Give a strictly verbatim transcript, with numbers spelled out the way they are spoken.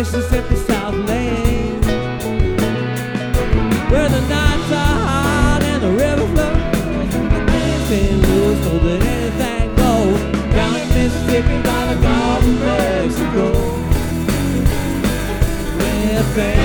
Mississippi South Lane, where the nights are hot and the river flows, and in Saint Louis know that anything goes. Down in Mississippi by the Gulf of Mexico, well,